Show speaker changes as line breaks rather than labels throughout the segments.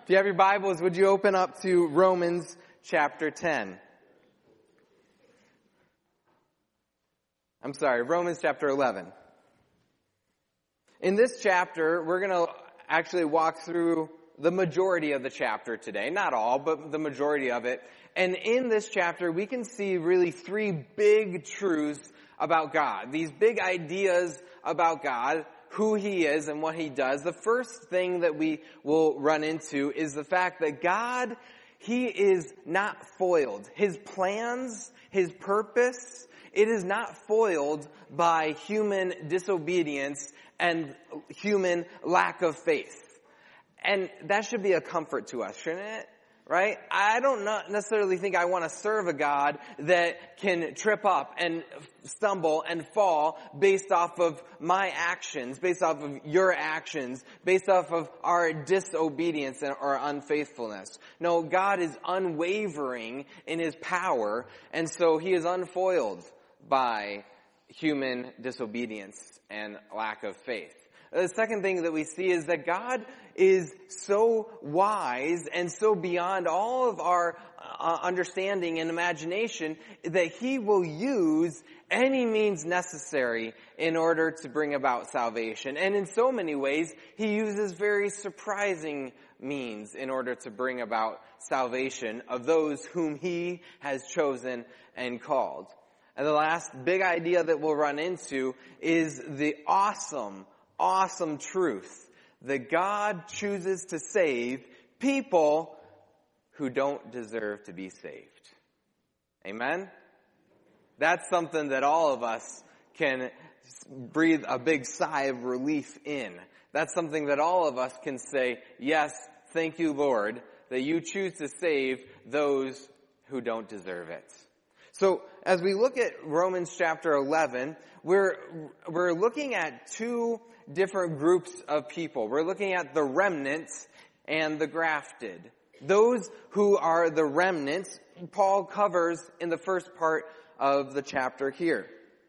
If you have your Bibles, would you open up to Romans chapter 10? Romans chapter 11. In this chapter, we're going to actually walk through the majority of the chapter today. Not all, but the majority of it. And in this chapter, we can see really three big truths about God. These big ideas about God, who He is and what He does. The first thing that we will run into is the fact that God, He is not foiled. His plans, His purpose, it is not foiled by human disobedience and human lack of faith. And that should be a comfort to us, shouldn't it? Right? I don't necessarily think I want to serve a God that can trip up and stumble and fall based off of my actions, based off of your actions, based off of our disobedience or unfaithfulness. No, God is unwavering in His power, and so He is unfoiled by human disobedience and lack of faith. The second thing that we see is that God is so wise and so beyond all of our understanding and imagination that He will use any means necessary in order to bring about salvation. And in so many ways, He uses very surprising means in order to bring about salvation of those whom He has chosen and called. And the last big idea that we'll run into is the awesome truth that God chooses to save people who don't deserve to be saved. Amen? That's something that all of us can breathe a big sigh of relief in. That's something that all of us can say, yes, thank you, Lord, that you choose to save those who don't deserve it. So, as we look at Romans chapter 11, we're looking at two different groups of people. We're looking at the remnant and the grafted. Those who are the remnants, Paul covers in the first part of the chapter here.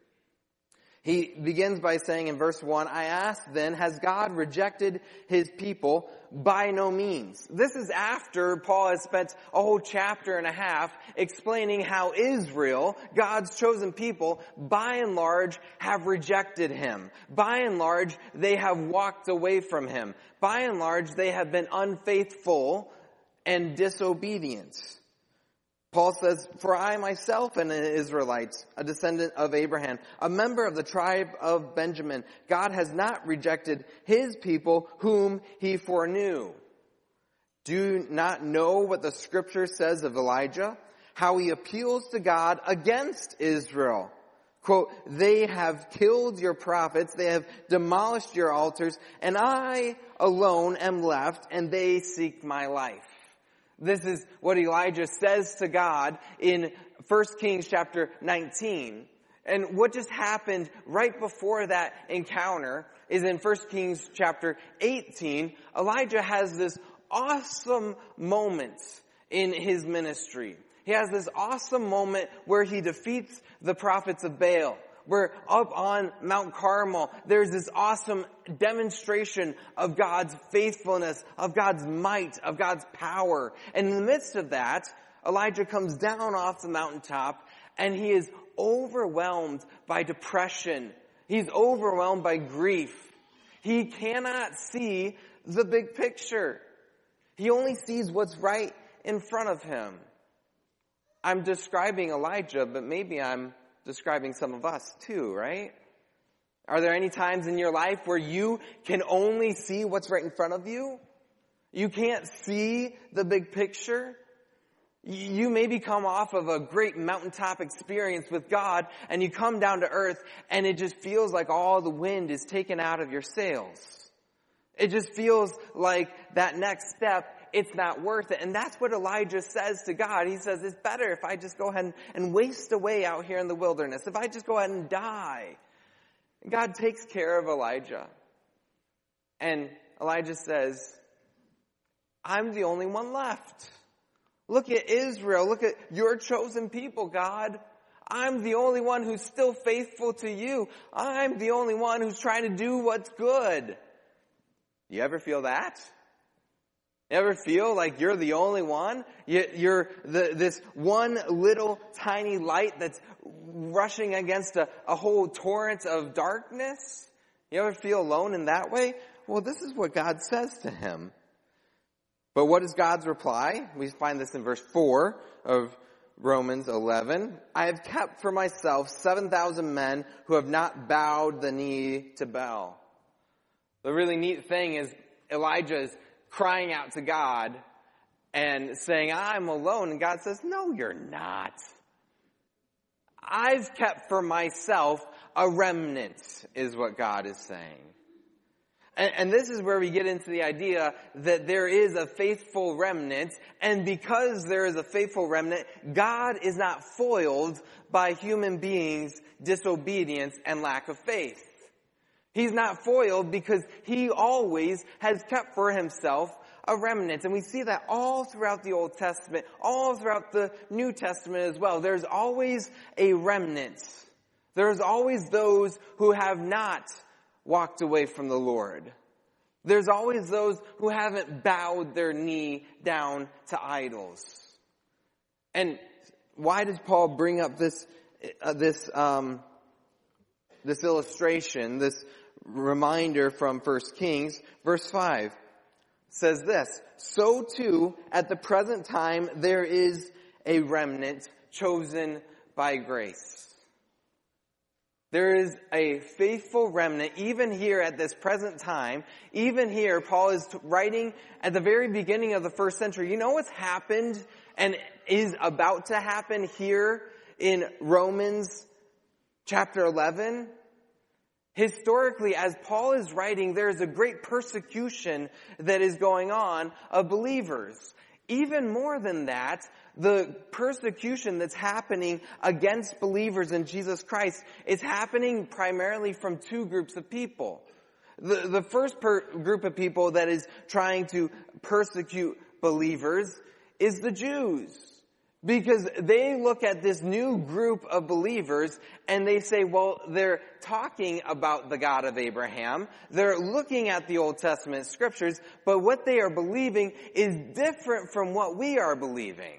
He begins by saying in verse 1, I ask then, has God rejected His people? By no means. This is after Paul has spent a whole chapter and a half explaining how Israel, God's chosen people, by and large have rejected Him. By and large, they have walked away from Him. By and large, they have been unfaithful and disobedient. Paul says, for I myself am an Israelite, a descendant of Abraham, a member of the tribe of Benjamin. God has not rejected His people whom He foreknew. Do you not know what the scripture says of Elijah? How he appeals to God against Israel. Quote, they have killed your prophets, they have demolished your altars, and I alone am left, and they seek my life. This is what Elijah says to God in 1 Kings chapter 19. And what just happened right before that encounter is in 1 Kings chapter 18. Elijah has this awesome moment in his ministry. He has this awesome moment where he defeats the prophets of Baal. We're up on Mount Carmel. There's this awesome demonstration of God's faithfulness, of God's might, of God's power. And in the midst of that, Elijah comes down off the mountaintop and he is overwhelmed by depression. He's overwhelmed by grief. He cannot see the big picture. He only sees what's right in front of him. I'm describing Elijah, but maybe I'm describing some of us too, right? Are there any times in your life where you can only see what's right in front of you? You can't see the big picture? You maybe come off of a great mountaintop experience with God and you come down to earth and it just feels like all the wind is taken out of your sails. It just feels like that next step, it's not worth it. And that's what Elijah says to God. He says, it's better if I just go ahead and waste away out here in the wilderness. If I just go ahead and die. God takes care of Elijah. And Elijah says, I'm the only one left. Look at Israel. Look at your chosen people, God. I'm the only one who's still faithful to you. I'm the only one who's trying to do what's good. You ever feel that? You ever feel like you're the only one? You're this one little tiny light that's rushing against a whole torrent of darkness? You ever feel alone in that way? Well, this is what God says to him. But what is God's reply? We find this in verse 4 of Romans 11. I have kept for myself 7,000 men who have not bowed the knee to Baal. The really neat thing is Elijah is crying out to God and saying, I'm alone. And God says, no, you're not. I've kept for myself a remnant, is what God is saying. And this is where we get into the idea that there is a faithful remnant, and because there is a faithful remnant, God is not foiled by human beings' disobedience and lack of faith. He's not foiled because he always has kept for himself a remnant. And we see that all throughout the Old Testament, all throughout the New Testament as well. There's always a remnant. There's always those who have not walked away from the Lord. There's always those who haven't bowed their knee down to idols. And why does Paul bring up this illustration, this reminder from 1 Kings? Verse 5 says this, so too at the present time there is a remnant chosen by grace. There is a faithful remnant, even here at this present time. Even here, Paul is writing at the very beginning of the first century. You know what's happened and is about to happen here in Romans chapter 11? Historically, as Paul is writing, there is a great persecution that is going on of believers. Even more than that, the persecution that's happening against believers in Jesus Christ is happening primarily from two groups of people. The first group of people that is trying to persecute believers is the Jews. Because they look at this new group of believers and they say, well, they're talking about the God of Abraham. They're looking at the Old Testament scriptures, but what they are believing is different from what we are believing.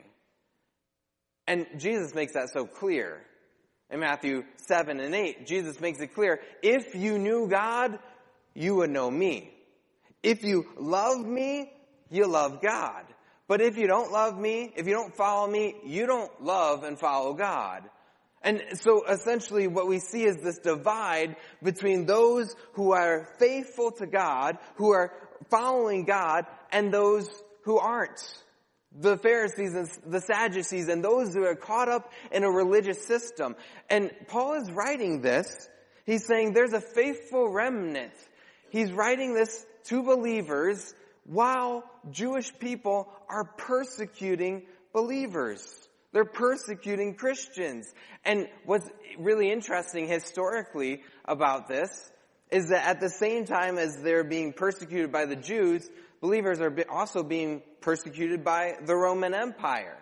And Jesus makes that so clear. In Matthew 7 and 8, Jesus makes it clear, if you knew God, you would know me. If you love me, you love God. But if you don't love me, if you don't follow me, you don't love and follow God. And so essentially what we see is this divide between those who are faithful to God, who are following God, and those who aren't. The Pharisees and the Sadducees and those who are caught up in a religious system. And Paul is writing this. He's saying there's a faithful remnant. He's writing this to believers while Jewish people are persecuting believers. They're persecuting Christians. And what's really interesting historically about this is that at the same time as they're being persecuted by the Jews, believers are also being persecuted by the Roman Empire.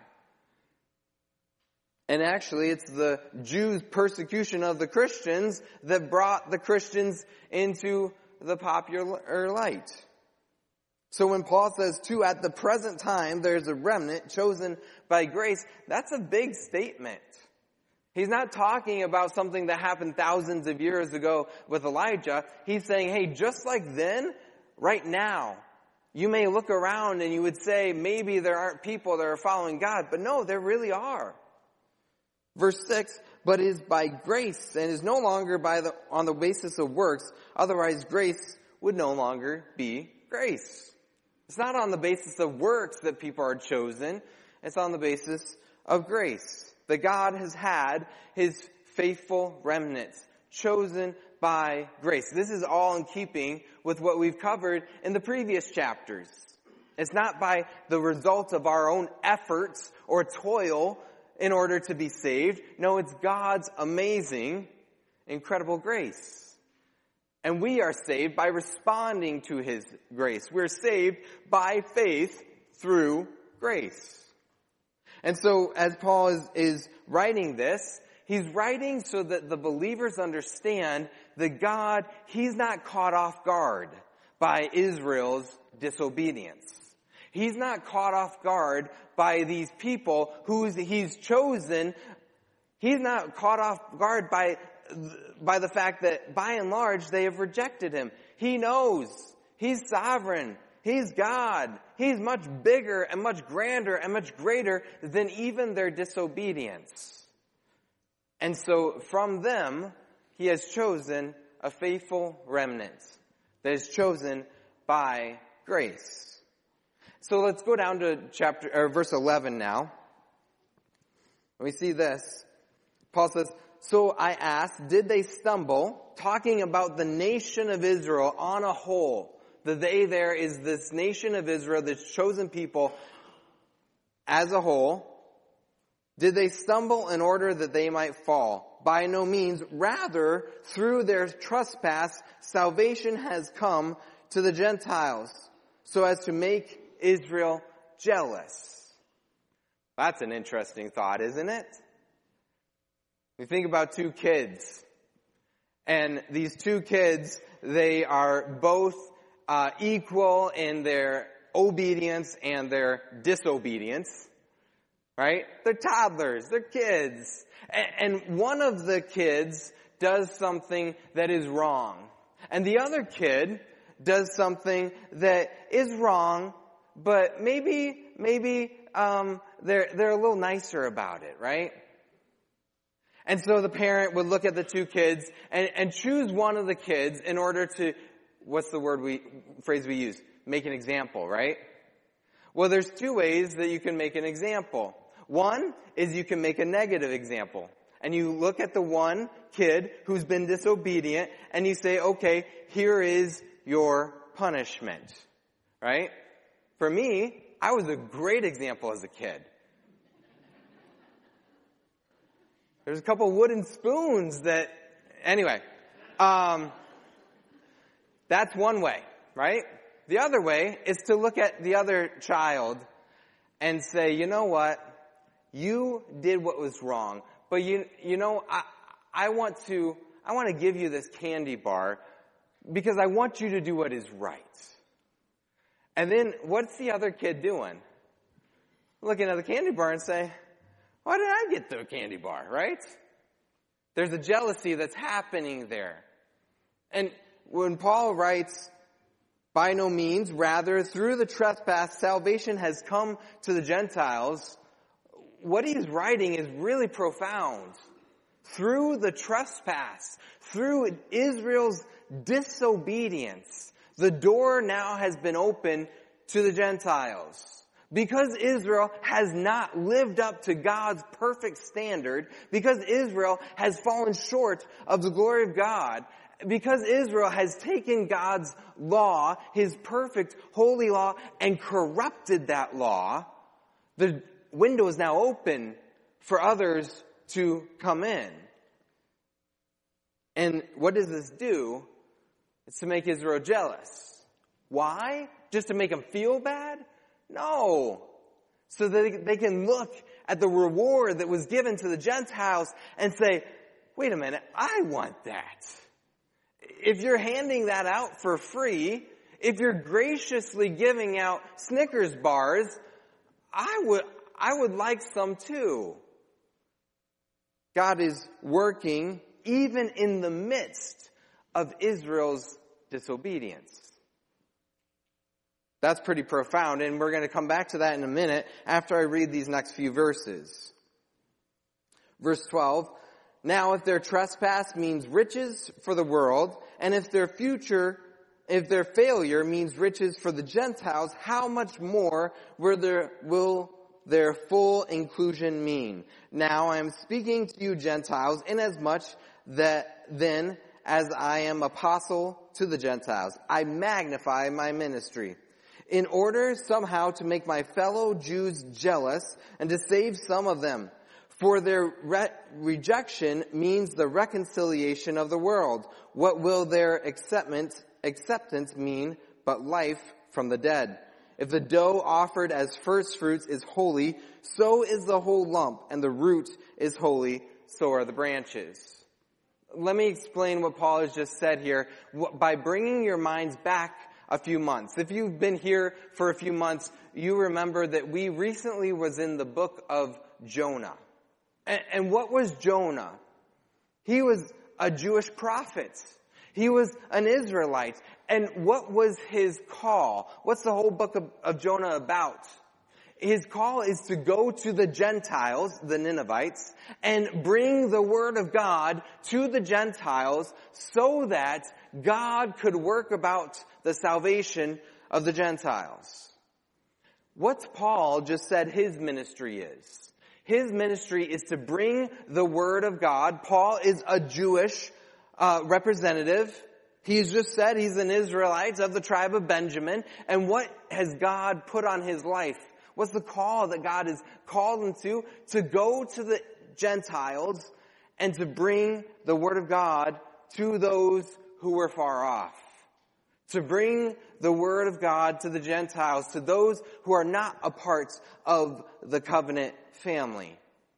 And actually, it's the Jews' persecution of the Christians that brought the Christians into the popular light. So when Paul says, too, at the present time, there's a remnant chosen by grace, that's a big statement. He's not talking about something that happened thousands of years ago with Elijah. He's saying, hey, just like then, right now, you may look around and you would say, maybe there aren't people that are following God, but no, there really are. Verse 6, but is by grace and is no longer on the basis of works, otherwise grace would no longer be grace. It's not on the basis of works that people are chosen. It's on the basis of grace. That God has had his faithful remnants chosen by grace. This is all in keeping with what we've covered in the previous chapters. It's not by the result of our own efforts or toil in order to be saved. No, it's God's amazing, incredible grace. And we are saved by responding to his grace. We're saved by faith through grace. And so as Paul is writing this, he's writing so that the believers understand that God, he's not caught off guard by Israel's disobedience. He's not caught off guard by these people who he's chosen. He's not caught off guard by the fact that, by and large, they have rejected him. He knows. He's sovereign. He's God. He's much bigger and much grander and much greater than even their disobedience. And so from them, he has chosen a faithful remnant that is chosen by grace. So let's go down to verse 11 now. We see this. Paul says, so I asked, did they stumble? Talking about the nation of Israel on a whole. The they there is this nation of Israel, this chosen people as a whole. Did they stumble in order that they might fall? By no means. Rather, through their trespass, salvation has come to the Gentiles, so as to make Israel jealous. That's an interesting thought, isn't it? We think about two kids. And these two kids, they are both equal in their obedience and their disobedience. Right? They're toddlers. They're kids. And one of the kids does something that is wrong. And the other kid does something that is wrong, but maybe they're a little nicer about it, right? And so the parent would look at the two kids and choose one of the kids in order to, what's the phrase we use? Make an example, right? Well, there's two ways that you can make an example. One is you can make a negative example. And you look at the one kid who's been disobedient and you say, okay, here is your punishment. Right? For me, I was a great example as a kid. There's a couple wooden spoons that, anyway, that's one way, right? The other way is to look at the other child and say, you know what? You did what was wrong, but you know, I want to give you this candy bar because I want you to do what is right. And then what's the other kid doing? Looking at the candy bar and say, why did I get the candy bar, right? There's a jealousy that's happening there. And when Paul writes, by no means, rather, through the trespass, salvation has come to the Gentiles, what he's writing is really profound. Through the trespass, through Israel's disobedience, the door now has been opened to the Gentiles. Because Israel has not lived up to God's perfect standard, because Israel has fallen short of the glory of God, because Israel has taken God's law, His perfect holy law, and corrupted that law, the window is now open for others to come in. And what does this do? It's to make Israel jealous. Why? Just to make them feel bad? No. So that they can look at the reward that was given to the Gentiles and say, wait a minute, I want that. If you're handing that out for free, if you're graciously giving out Snickers bars, I would like some too. God is working even in the midst of Israel's disobedience. That's pretty profound, and we're going to come back to that in a minute after I read these next few verses. Verse 12, now if their trespass means riches for the world, and if their failure means riches for the Gentiles, how much more will their full inclusion mean? Now I am speaking to you Gentiles, inasmuch that then, as I am apostle to the Gentiles, I magnify my ministry, in order somehow to make my fellow Jews jealous and to save some of them. For their rejection means the reconciliation of the world. What will their acceptance mean but life from the dead? If the dough offered as first fruits is holy, so is the whole lump, and the root is holy, so are the branches. Let me explain what Paul has just said here. By bringing your minds back a few months. If you've been here for a few months, you remember that we recently was in the book of Jonah. And what was Jonah? He was a Jewish prophet. He was an Israelite. And what was his call? What's the whole book of Jonah about? His call is to go to the Gentiles, the Ninevites, and bring the word of God to the Gentiles so that God could work about the salvation of the Gentiles. What's Paul just said his ministry is? His ministry is to bring the word of God. Paul is a Jewish representative. He's just said he's an Israelite of the tribe of Benjamin. And what has God put on his life? What's the call that God has called him to? To go to the Gentiles and to bring the word of God to those who were far off. To bring the word of God to the Gentiles, to those who are not a part of the covenant family,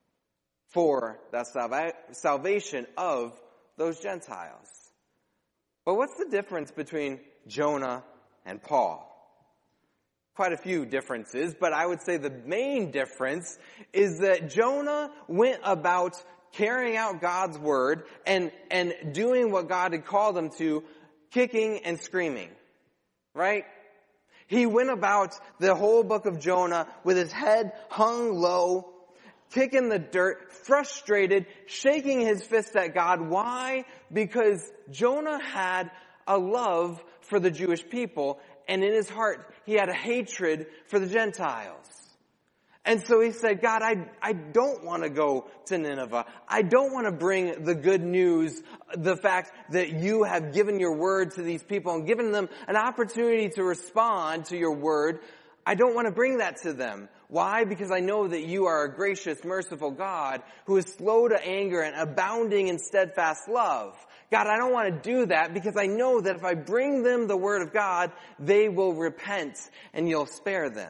for the salvation of those Gentiles. But what's the difference between Jonah and Paul? Quite a few differences, but I would say the main difference is that Jonah went about carrying out God's word and doing what God had called him to, kicking and screaming. Right? He went about the whole book of Jonah with his head hung low, kicking the dirt, frustrated, shaking his fist at God. Why? Because Jonah had a love for the Jewish people, and in his heart, he had a hatred for the Gentiles. And so he said, God, I don't want to go to Nineveh. I don't want to bring the good news, the fact that you have given your word to these people and given them an opportunity to respond to your word. I don't want to bring that to them. Why? Because I know that you are a gracious, merciful God who is slow to anger and abounding in steadfast love. God, I don't want to do that because I know that if I bring them the word of God, they will repent and you'll spare them.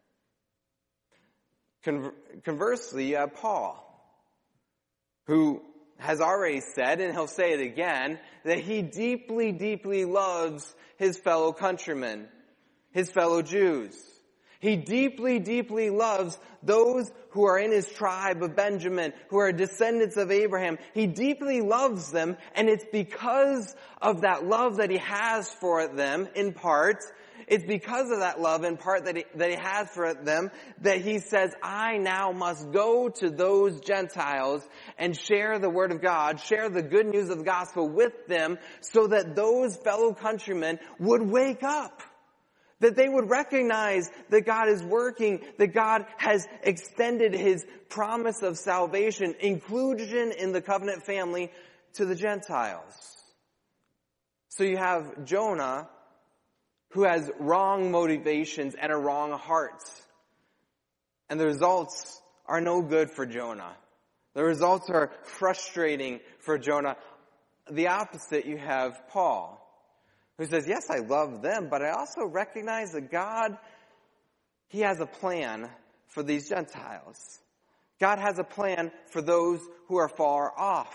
Conversely, you have Paul, who has already said, and he'll say it again, that he deeply, deeply loves his fellow countrymen, his fellow Jews. He deeply, deeply loves those who are in his tribe of Benjamin, who are descendants of Abraham. He deeply loves them, and it's because of that love that he has for them, in part, it's because of that love in part that he has for them that he says, I now must go to those Gentiles and share the word of God, share the good news of the gospel with them so that those fellow countrymen would wake up. That they would recognize that God is working, that God has extended his promise of salvation, inclusion in the covenant family to the Gentiles. So you have Jonah, who has wrong motivations and a wrong heart. And the results are no good for Jonah. The results are frustrating for Jonah. The opposite, you have Paul, who says, yes, I love them, but I also recognize that God, he has a plan for these Gentiles. God has a plan for those who are far off.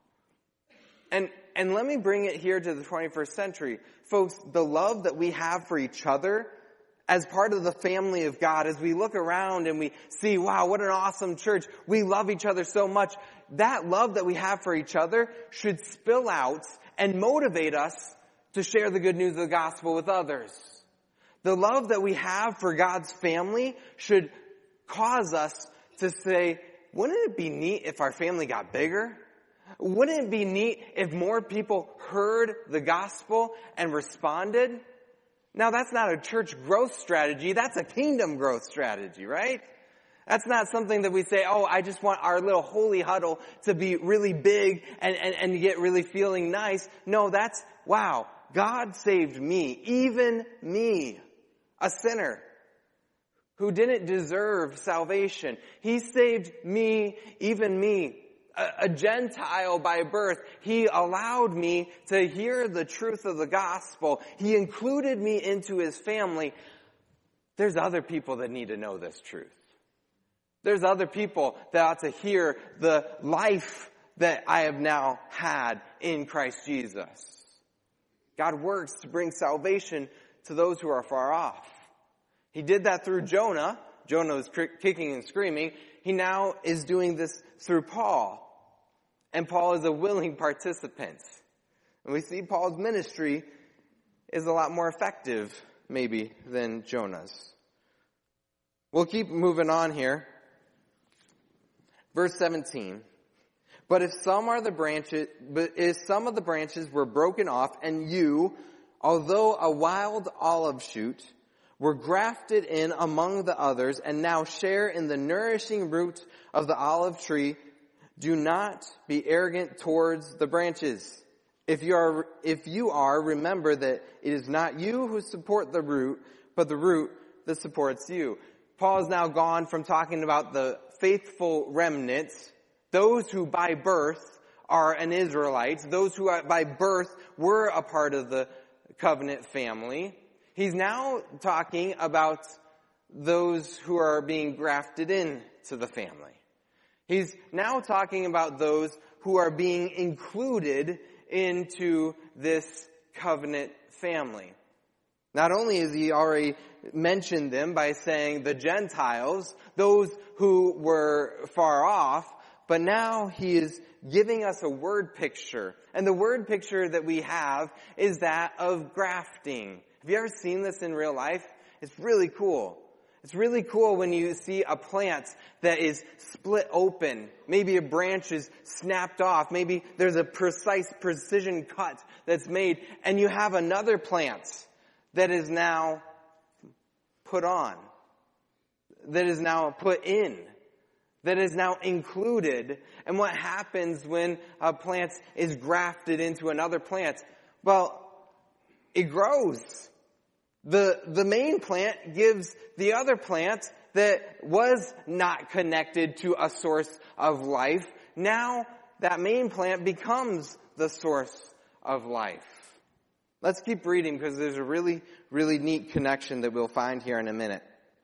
And let me bring it here to the 21st century. Folks, the love that we have for each other as part of the family of God, as we look around and we see, wow, what an awesome church. We love each other so much. That love that we have for each other should spill out and motivate us to share the good news of the gospel with others. The love that we have for God's family should cause us to say, wouldn't it be neat if our family got bigger? Wouldn't it be neat if more people heard the gospel and responded? Now, that's not a church growth strategy. That's a kingdom growth strategy, right? That's not something that we say, oh, I just want our little holy huddle to be really big and get really feeling nice. No, that's, wow, God saved me, even me, a sinner who didn't deserve salvation. He saved me, even me, a Gentile by birth. He allowed me to hear the truth of the gospel. He included me into his family. There's other people that need to know this truth. There's other people that ought to hear the life that I have now had in Christ Jesus. God works to bring salvation to those who are far off. He did that through Jonah. Jonah was kicking and screaming. He now is doing this through Paul. And Paul is a willing participant. And we see Paul's ministry is a lot more effective, maybe, than Jonah's. We'll keep moving on here. Verse 17. But if some of the branches were broken off, and you, although a wild olive shoot, were grafted in among the others, and now share in the nourishing root of the olive tree, do not be arrogant towards the branches. If you are, remember that it is not you who support the root, but the root that supports you. Paul has now gone from talking about the faithful remnant, those who by birth are an Israelite, those who by birth were a part of the covenant family. He's now talking about those who are being grafted into the family. He's now talking about those who are being included into this covenant family. Not only has he already mentioned them by saying the Gentiles, those who were far off, but now he is giving us a word picture. And the word picture that we have is that of grafting. Have you ever seen this in real life? It's really cool. It's really cool when you see a plant that is split open. Maybe a branch is snapped off. Maybe there's a precision cut that's made. And you have another plant that is now put on. That is now put in. That is now included. And what happens when a plant is grafted into another plant? Well, it grows. The main plant gives the other plant that was not connected to a source of life. Now that main plant becomes the source of life. Let's keep reading because there's a really, really neat connection that we'll find here in a minute.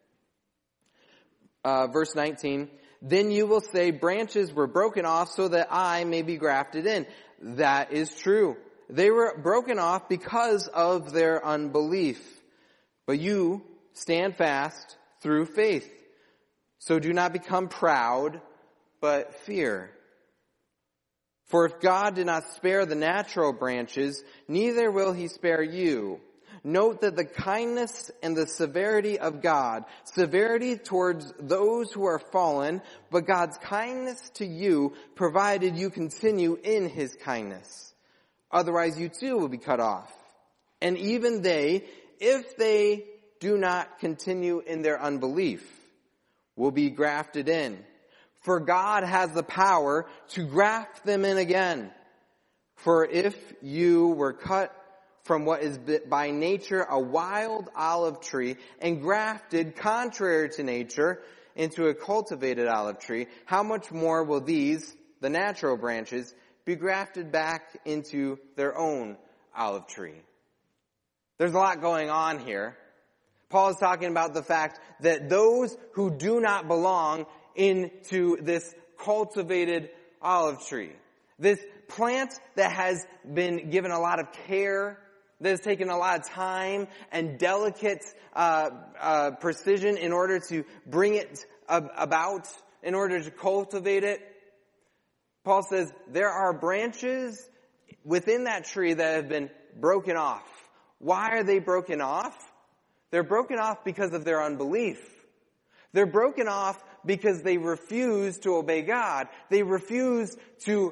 Verse 19, then you will say branches were broken off so that I may be grafted in. That is true. They were broken off because of their unbelief. But you stand fast through faith. So do not become proud, but fear. For if God did not spare the natural branches, neither will he spare you. Note that the kindness and the severity of God, severity towards those who are fallen, but God's kindness to you, provided you continue in his kindness. Otherwise you too will be cut off. And even they, if they do not continue in their unbelief, will be grafted in. For God has the power to graft them in again. For if you were cut from what is by nature a wild olive tree and grafted contrary to nature into a cultivated olive tree, how much more will these, the natural branches, be grafted back into their own olive tree? There's a lot going on here. Paul is talking about the fact that those who do not belong into this cultivated olive tree, this plant that has been given a lot of care, that has taken a lot of time and delicate precision in order to bring it about, in order to cultivate it. Paul says there are branches within that tree that have been broken off. Why are they broken off? They're broken off because of their unbelief. They're broken off because they refuse to obey God. They refuse to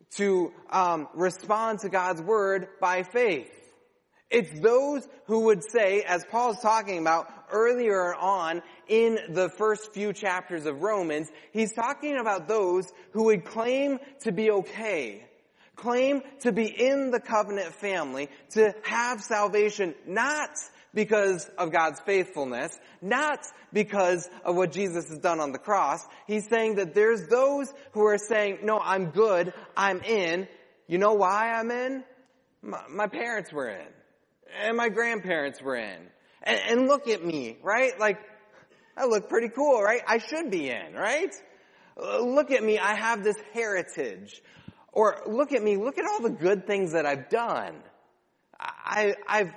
respond to God's word by faith. It's those who would say, as Paul's talking about earlier on in the first few chapters of Romans, he's talking about those who would claim to be okay, claim to be in the covenant family, to have salvation, not because of God's faithfulness, not because of what Jesus has done on the cross. He's saying that there's those who are saying, no, I'm good, I'm in. You know why I'm in? My parents were in. And my grandparents were in. And look at me, right? Like, I look pretty cool, right? I should be in, right? Look at me, I have this heritage. Or look at me, look at all the good things that I've done.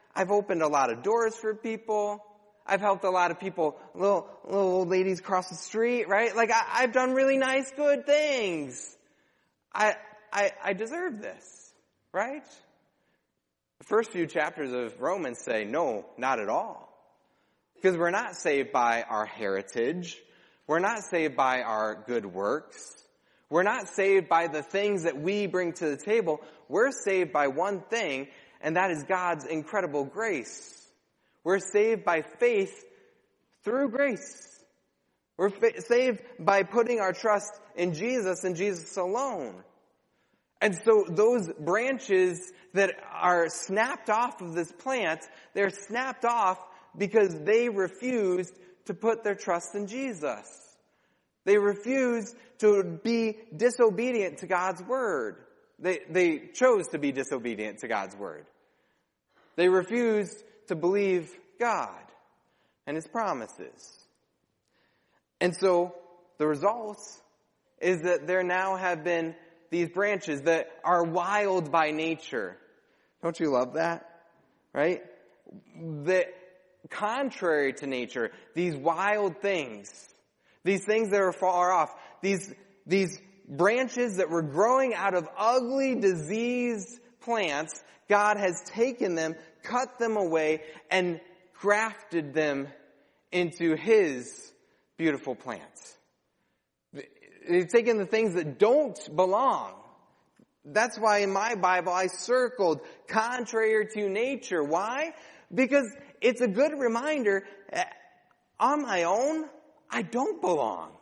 I've opened a lot of doors for people. I've helped a lot of people, little old ladies cross the street, right? Like I've done really nice, good things. I deserve this, right? The first few chapters of Romans say, no, not at all. Because we're not saved by our heritage. We're not saved by our good works. We're not saved by the things that we bring to the table. We're saved by one thing, and that is God's incredible grace. We're saved by faith through grace. We're saved by putting our trust in Jesus and Jesus alone. And so those branches that are snapped off of this plant, they're snapped off because they refused to put their trust in Jesus. They refused to be disobedient to God's word. They chose to be disobedient to God's word. They refused to believe God and His promises. And so the result is that there now have been these branches that are wild by nature. Don't you love that? Right? That contrary to nature, these wild things, these things that are far off, these branches that were growing out of ugly, diseased plants, God has taken them, cut them away, and grafted them into His beautiful plants. He's taken the things that don't belong. That's why in my Bible I circled contrary to nature. Why? Because it's a good reminder, on my own, I don't belong.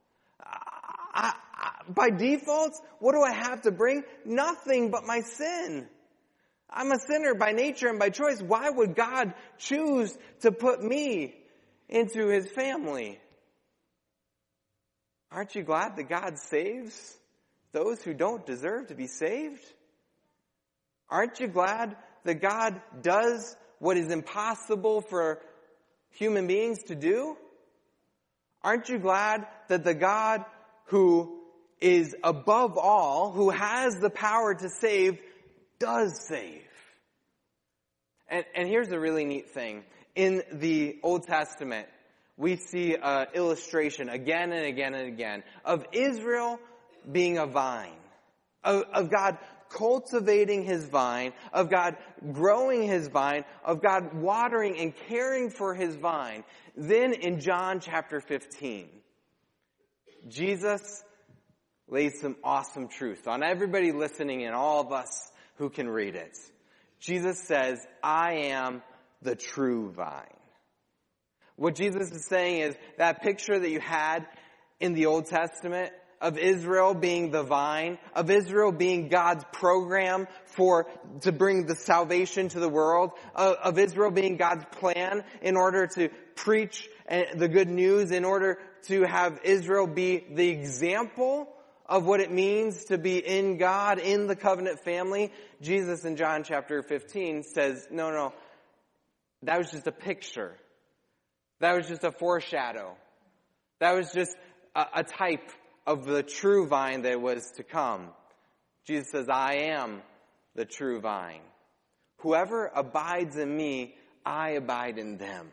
By default, what do I have to bring? Nothing but my sin. I'm a sinner by nature and by choice. Why would God choose to put me into His family? Aren't you glad that God saves those who don't deserve to be saved? Aren't you glad that God does what is impossible for human beings to do? Aren't you glad that the God who is above all, who has the power to save, does save? And here's the really neat thing. In the Old Testament, we see an illustration again and again and again of Israel being a vine, of God cultivating His vine, of God growing His vine, of God watering and caring for His vine. Then in John chapter 15, Jesus lays some awesome truth on everybody listening and all of us who can read it. Jesus says, I am the true vine. What Jesus is saying is that picture that you had in the Old Testament of Israel being the vine, of Israel being God's program to bring the salvation to the world, of Israel being God's plan in order to preach the good news, in order to have Israel be the example of what it means to be in God, in the covenant family. Jesus in John chapter 15 says, no, that was just a picture. That was just a foreshadow. That was just a type of the true vine that was to come. Jesus says, I am the true vine. Whoever abides in me, I abide in them.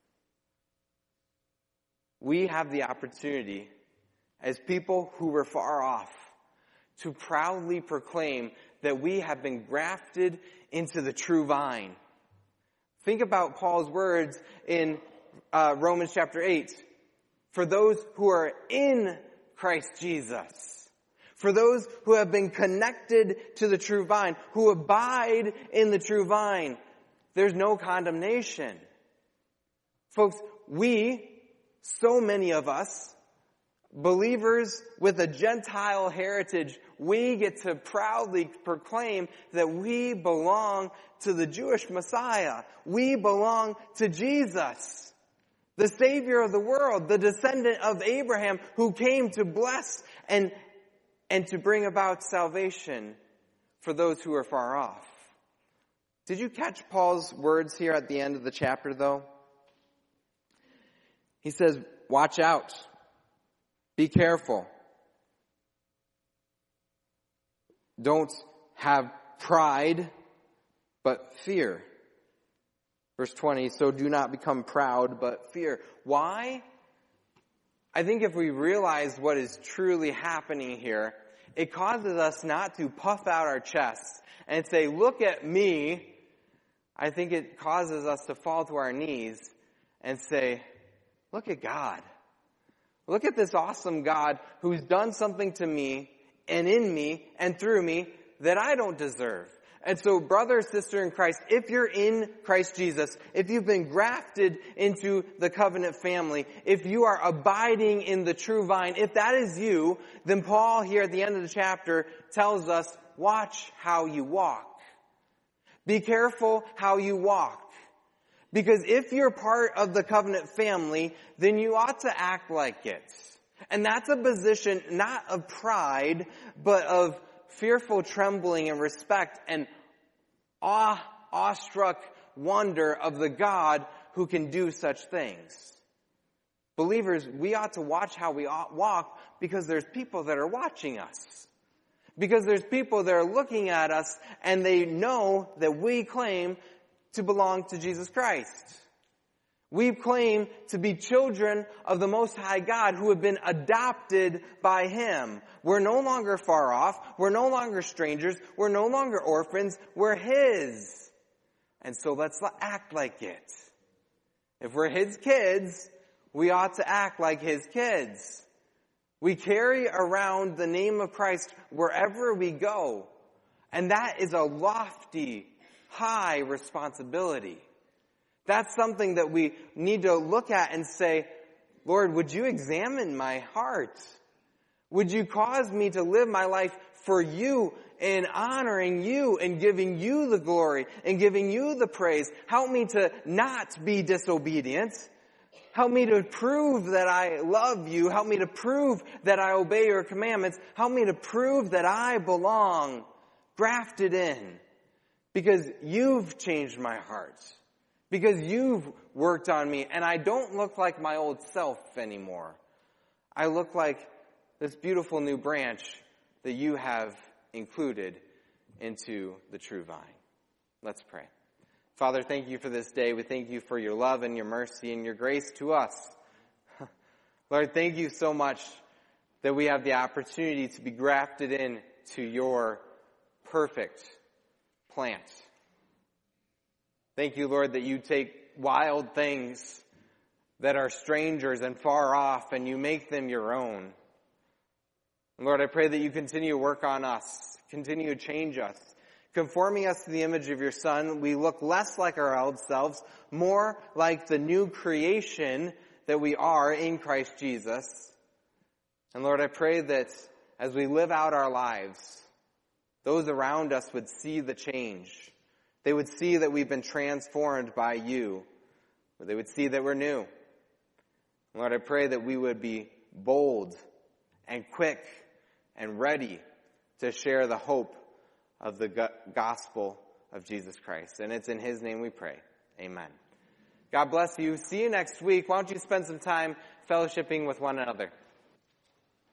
We have the opportunity, as people who were far off, to proudly proclaim that we have been grafted into the true vine. Think about Paul's words in Romans chapter 8. For those who are in Christ Jesus, for those who have been connected to the true vine, who abide in the true vine, there's no condemnation. Folks, so many of us, believers with a Gentile heritage, we get to proudly proclaim that we belong to the Jewish Messiah. We belong to Jesus, the Savior of the world, the descendant of Abraham, who came to bless and to bring about salvation for those who are far off. Did you catch Paul's words here at the end of the chapter, though? He says, watch out. Be careful. Don't have pride, but fear. Verse 20, so do not become proud, but fear. Why? I think if we realize what is truly happening here, it causes us not to puff out our chests and say, look at me. I think it causes us to fall to our knees and say, look at God. Look at this awesome God who's done something to me and in me and through me that I don't deserve. And so, brother, sister in Christ, if you're in Christ Jesus, if you've been grafted into the covenant family, if you are abiding in the true vine, if that is you, then Paul here at the end of the chapter tells us, watch how you walk. Be careful how you walk. Because if you're part of the covenant family, then you ought to act like it. And that's a position not of pride, but of fearful trembling and respect and awestruck wonder of the God who can do such things. Believers, we ought to watch how we walk because there's people that are watching us. Because there's people that are looking at us and they know that we claim to belong to Jesus Christ. We claim to be children of the Most High God who have been adopted by Him. We're no longer far off. We're no longer strangers. We're no longer orphans. We're His. And so let's act like it. If we're His kids, we ought to act like His kids. We carry around the name of Christ wherever we go. And that is a lofty, high responsibility. That's something that we need to look at and say, Lord, would you examine my heart? Would you cause me to live my life for you and honoring you and giving you the glory and giving you the praise? Help me to not be disobedient. Help me to prove that I love you. Help me to prove that I obey your commandments. Help me to prove that I belong, grafted in, because you've changed my heart. Because you've worked on me and I don't look like my old self anymore. I look like this beautiful new branch that you have included into the true vine. Let's pray. Father, thank you for this day. We thank you for your love and your mercy and your grace to us. Lord, thank you so much that we have the opportunity to be grafted in to your perfect plant. Thank you, Lord, that you take wild things that are strangers and far off and you make them your own. And Lord, I pray that you continue to work on us, continue to change us, conforming us to the image of your Son. We look less like our old selves, more like the new creation that we are in Christ Jesus. And Lord, I pray that as we live out our lives, those around us would see the change. They would see that we've been transformed by you. They would see that we're new. Lord, I pray that we would be bold and quick and ready to share the hope of the gospel of Jesus Christ. And it's in His name we pray. Amen. God bless you. See you next week. Why don't you spend some time fellowshipping with one another?